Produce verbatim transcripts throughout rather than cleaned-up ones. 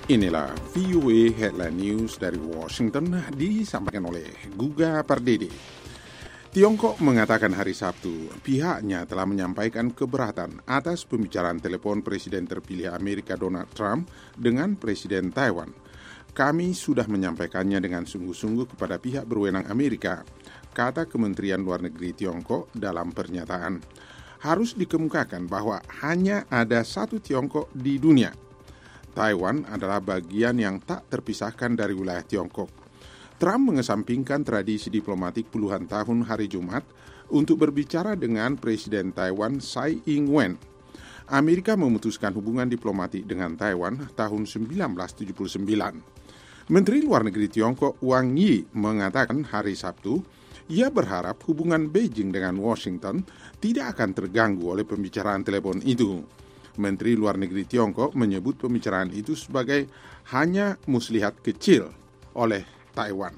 Inilah V O A Headline News dari Washington disampaikan oleh Guga Pardede. Tiongkok mengatakan hari Sabtu pihaknya telah menyampaikan keberatan atas pembicaraan telepon Presiden terpilih Amerika Donald Trump dengan Presiden Taiwan. Kami sudah menyampaikannya dengan sungguh-sungguh kepada pihak berwenang Amerika, kata Kementerian Luar Negeri Tiongkok dalam pernyataan. Harus dikemukakan bahwa hanya ada satu Tiongkok di dunia. Taiwan adalah bagian yang tak terpisahkan dari wilayah Tiongkok. Trump mengesampingkan tradisi diplomatik puluhan tahun hari Jumat untuk berbicara dengan Presiden Taiwan Tsai Ing-wen. Amerika memutuskan hubungan diplomatik dengan Taiwan tahun seribu sembilan ratus tujuh puluh sembilan. Menteri Luar Negeri Tiongkok Wang Yi mengatakan hari Sabtu, ia berharap hubungan Beijing dengan Washington tidak akan terganggu oleh pembicaraan telepon itu. Menteri Luar Negeri Tiongkok menyebut pembicaraan itu sebagai hanya muslihat kecil oleh Taiwan.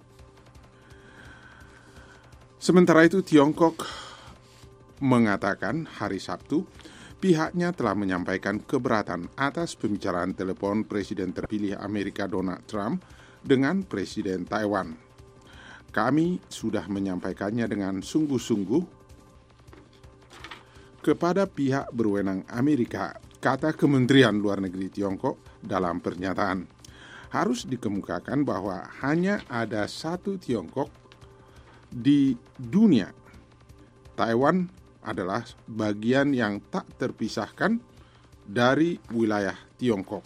Sementara itu Tiongkok mengatakan hari Sabtu pihaknya telah menyampaikan keberatan atas pembicaraan telepon Presiden terpilih Amerika Donald Trump dengan Presiden Taiwan. Kami sudah menyampaikannya dengan sungguh-sungguh kepada pihak berwenang Amerika, kata Kementerian Luar Negeri Tiongkok dalam pernyataan. Harus dikemukakan bahwa hanya ada satu Tiongkok di dunia. Taiwan adalah bagian yang tak terpisahkan dari wilayah Tiongkok.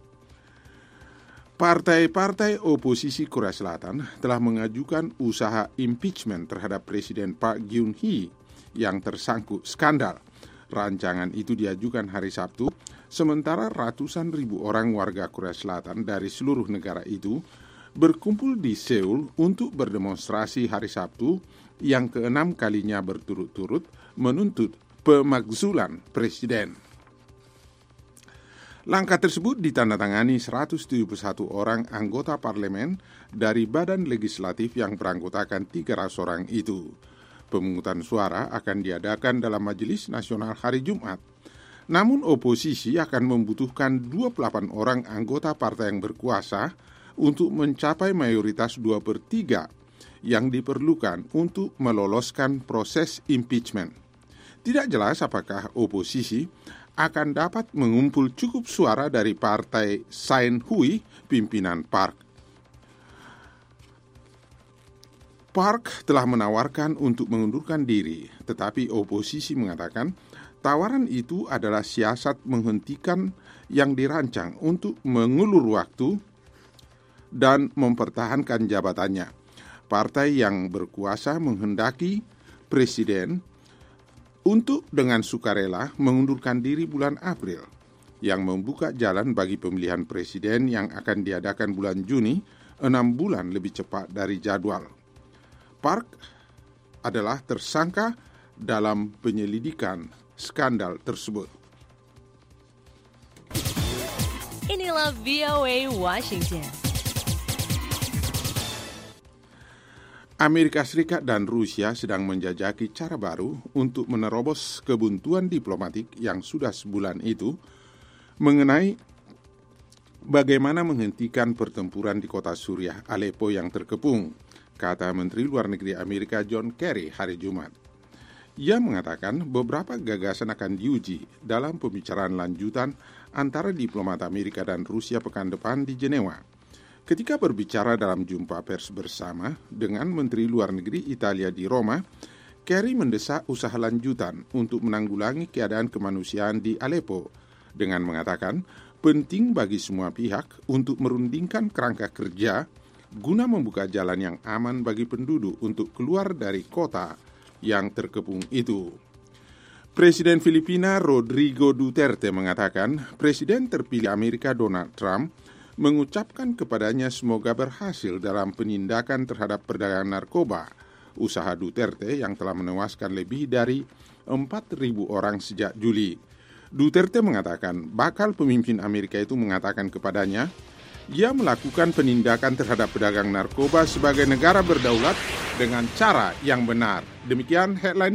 Partai-partai oposisi Korea Selatan telah mengajukan usaha impeachment terhadap Presiden Park Geun-hye yang tersangkut skandal. Rancangan itu diajukan hari Sabtu, sementara ratusan ribu orang warga Korea Selatan dari seluruh negara itu berkumpul di Seoul untuk berdemonstrasi hari Sabtu yang keenam kalinya berturut-turut menuntut pemakzulan Presiden. Langkah tersebut ditandatangani seratus tujuh puluh satu orang anggota parlemen dari badan legislatif yang beranggotakan tiga ratus orang itu. Pemungutan suara akan diadakan dalam Majelis Nasional hari Jumat. Namun oposisi akan membutuhkan dua puluh delapan orang anggota partai yang berkuasa untuk mencapai mayoritas dua per tiga yang diperlukan untuk meloloskan proses impeachment. Tidak jelas apakah oposisi akan dapat mengumpul cukup suara dari partai Sain Hui, pimpinan Park. Park telah menawarkan untuk mengundurkan diri, tetapi oposisi mengatakan tawaran itu adalah siasat menghentikan yang dirancang untuk mengulur waktu dan mempertahankan jabatannya. Partai yang berkuasa menghendaki presiden untuk dengan sukarela mengundurkan diri bulan April, yang membuka jalan bagi pemilihan presiden yang akan diadakan bulan Juni, enam bulan lebih cepat dari jadwal. Park adalah tersangka dalam penyelidikan skandal tersebut. Inilah V O A Washington. Amerika Serikat dan Rusia sedang menjajaki cara baru untuk menerobos kebuntuan diplomatik yang sudah sebulan itu mengenai bagaimana menghentikan pertempuran di kota Suriah Aleppo yang terkepung, kata Menteri Luar Negeri Amerika John Kerry hari Jumat. Ia mengatakan beberapa gagasan akan diuji dalam pembicaraan lanjutan antara diplomat Amerika dan Rusia pekan depan di Jenewa. Ketika berbicara dalam jumpa pers bersama dengan Menteri Luar Negeri Italia di Roma, Kerry mendesak usaha lanjutan untuk menanggulangi keadaan kemanusiaan di Aleppo dengan mengatakan penting bagi semua pihak untuk merundingkan kerangka kerja guna membuka jalan yang aman bagi penduduk untuk keluar dari kota yang terkepung itu. Presiden Filipina Rodrigo Duterte mengatakan Presiden terpilih Amerika Donald Trump mengucapkan kepadanya semoga berhasil dalam penindakan terhadap perdagangan narkoba, usaha Duterte yang telah menewaskan lebih dari empat ribu orang sejak Juli. Duterte mengatakan bakal pemimpin Amerika itu mengatakan kepadanya ia melakukan penindakan terhadap pedagang narkoba sebagai negara berdaulat dengan cara yang benar. Demikian headline